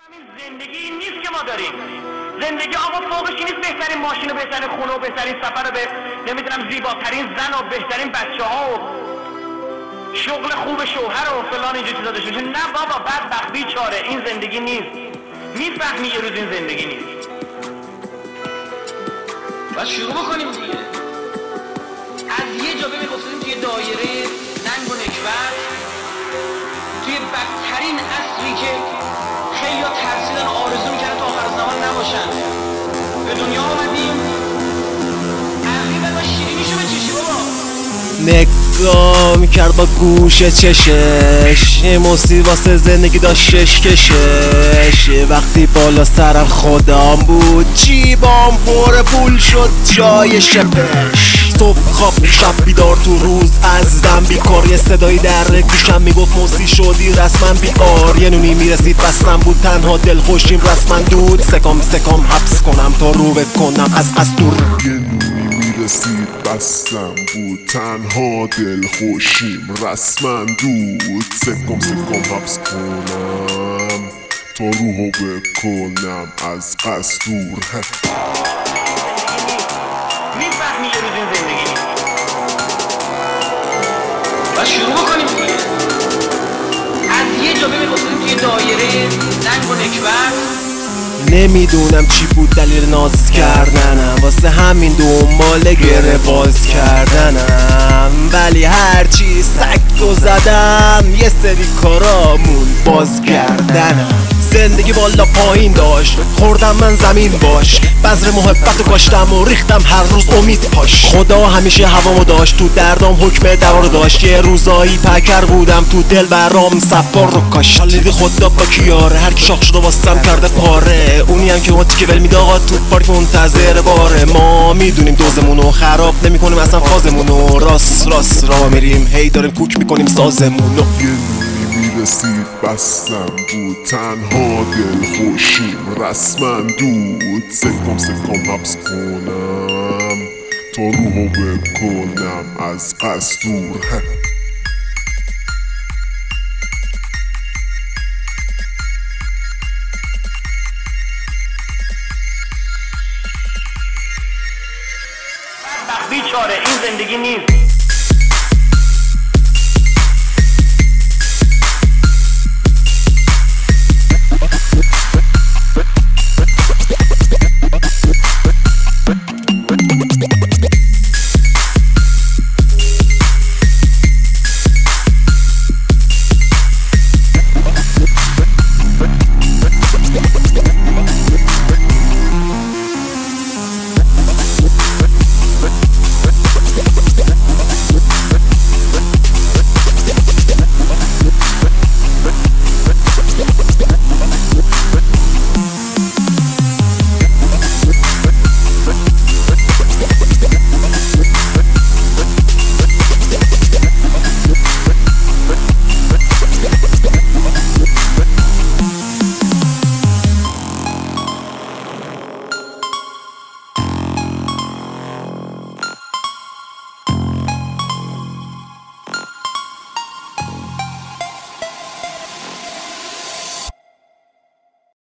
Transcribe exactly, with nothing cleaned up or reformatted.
زندگی این نیست که ما داریم. زندگی آقا فوقش نیست بهترین ماشین و بهترین خونه و بهترین سفر و به نمیدونم زیباترین زن و بهترین بچه ها و شغل خوب شوهر و فلان اینجور چیزا داشته. نه بابا، بدبخت بیچاره، این زندگی نیست. میفهمی یه روز این زندگی نیست. بس شروع بکنیم دیگه. از یه جا بمیخواستیم توی دایره ننگ و نکبت، توی بدترین عصری که خیلی ها ترسیدن و آرزو میکنن تا آخر زمان نباشن، به دنیا آمدیم. عقیبت و شیرینیشو به چشی بابا نگاه میکرد با گوش چشش، یه موسی واسه زندگی داشت شش کشش. وقتی بالا سرم خودم بود، جیبام پر پول شد جای شپش. صبح خواب شب بیدار، تو روز ازدم بیکار. یه صدایی در گوشم میگفت موسی شدی رسما بیار. یه نونی میرسید بستم بود، تنها دل خوشیم رسما دود. سکام سکام حبس کنم تا رو بکنم از از دور. یه نونی میرسید بستم بود، تنها دل خوشیم رسما دود. سکام سکام حبس کنم تا روحو بکنم از از دور. میفهمی یه روز این زندگی نیست. بس شروع بکنیم دیگه. از یه جا بمیخواستیم توی دایره ننگ و نکبت. نمیدونم چی بود دلیل ناز کردنم، واسه همین دنبال گره باز کردنم. ولی هرچی سکتو زدم، یه سری کارامون باز کردنم. زندگی بالا پایین داشت، خوردم من زمین باش. بذر محبت رو کاشتم و ریختم هر روز امید پاش. خدا همیشه هوامو داشت، تو دردام حکم دوا رو داشت. یه روزایی پکر بودم، تو دل برام سفار رو کاشت. حالیدی خدا با کیاره، هر کی شاخ شده واسم کرده پاره. اونی هم که اون تیکه ول میده آقا تو پارک منتظر باره. ما میدونیم دوزمونو خراب نمیکنیم اصلا فازمونو. راست راست را میریم، هی داریم کوک میکنیم سازمونو. یه نونی میرسید بستم بود، تنها دل خوشیم رسما دود. سکام سکام حبس کنم تا روحو بکنم از از دور. بدبخت بیچاره، این زندگی نیست.